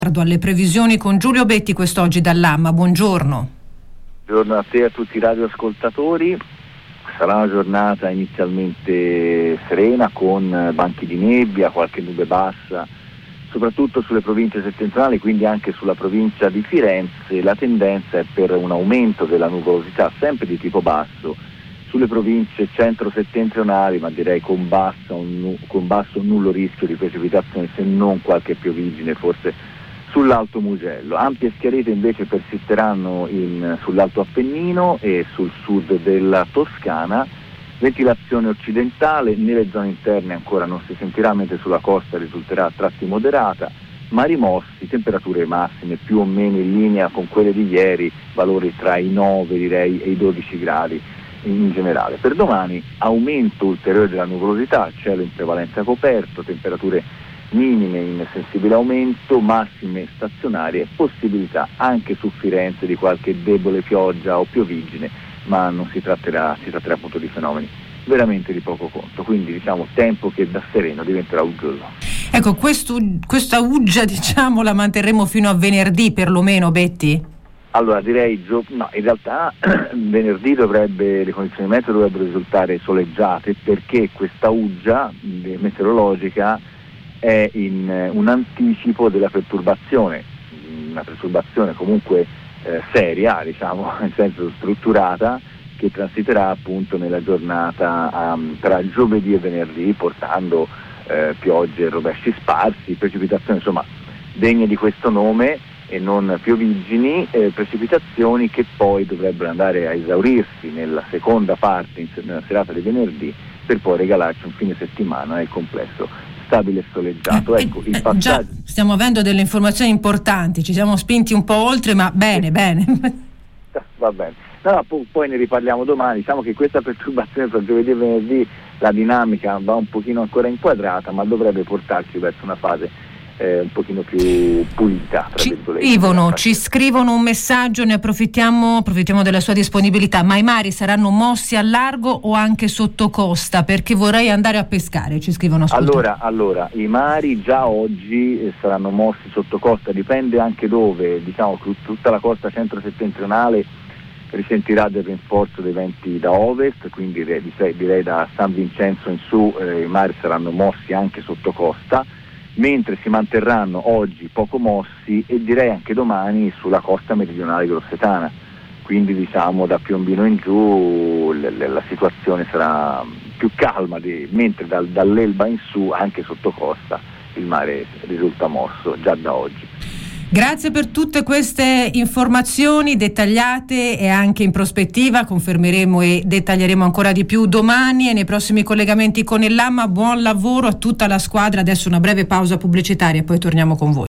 Alle previsioni con Giulio Betti quest'oggi dall'AMMA. Buongiorno. Buongiorno a te e a tutti i radioascoltatori. Sarà una giornata inizialmente serena con banchi di nebbia, qualche nube bassa, soprattutto sulle province settentrionali, quindi anche sulla provincia di Firenze. La tendenza è per un aumento della nuvolosità sempre di tipo basso sulle province centro-settentrionali, ma direi con basso o nullo rischio di precipitazioni, se non qualche pioviggine forse sull'Alto Mugello. Ampie schiarite invece persisteranno sull'Alto Appennino e sul sud della Toscana. Ventilazione occidentale, nelle zone interne ancora non si sentirà, mentre sulla costa risulterà a tratti moderata, ma rimossi, temperature massime più o meno in linea con quelle di ieri, valori tra i 9 direi e i 12 gradi in generale. Per domani aumento ulteriore della nuvolosità, cielo in prevalenza coperto, temperature minime in sensibile aumento, massime stazionarie, possibilità anche su Firenze di qualche debole pioggia o pioviggine, ma non si tratterà appunto di fenomeni veramente di poco conto, quindi diciamo tempo che da sereno diventerà uggioso. Ecco, questa uggia la manterremo fino a venerdì perlomeno, Betti? Allora direi no, in realtà venerdì le condizioni meteo dovrebbero risultare soleggiate, perché questa uggia meteorologica è in un anticipo della perturbazione, una perturbazione comunque seria, diciamo, nel senso strutturata, che transiterà appunto nella giornata tra giovedì e venerdì, portando piogge e rovesci sparsi, precipitazioni insomma degne di questo nome e non pioviggini, precipitazioni che poi dovrebbero andare a esaurirsi nella seconda parte, nella serata di venerdì, per poi regalarci un fine settimana nel complesso stabile e soleggiato. Ecco, il passaggio. Già stiamo avendo delle informazioni importanti, ci siamo spinti un po' oltre, ma bene. Va bene. No, poi ne riparliamo domani. Diciamo che questa perturbazione tra giovedì e venerdì, la dinamica va un pochino ancora inquadrata, ma dovrebbe portarci verso una fase un pochino più pulita, tra virgolette. Ci scrivono un messaggio, ne approfittiamo della sua disponibilità. Ma i mari saranno mossi a largo o anche sotto costa? Perché vorrei andare a pescare, ci scrivono. Allora, i mari già oggi saranno mossi sotto costa, dipende anche dove, diciamo tutta la costa centro-settentrionale risentirà del rinforzo dei venti da ovest, quindi direi da San Vincenzo in su i mari saranno mossi anche sotto costa, mentre si manterranno oggi poco mossi e direi anche domani sulla costa meridionale grossetana, quindi diciamo da Piombino in giù la situazione sarà più calma, mentre dall'Elba in su anche sotto costa il mare risulta mosso già da oggi. Grazie per tutte queste informazioni dettagliate e anche in prospettiva. Confermeremo e dettaglieremo ancora di più domani e nei prossimi collegamenti con il l'AMMA. Buon lavoro a tutta la squadra. Adesso una breve pausa pubblicitaria e poi torniamo con voi.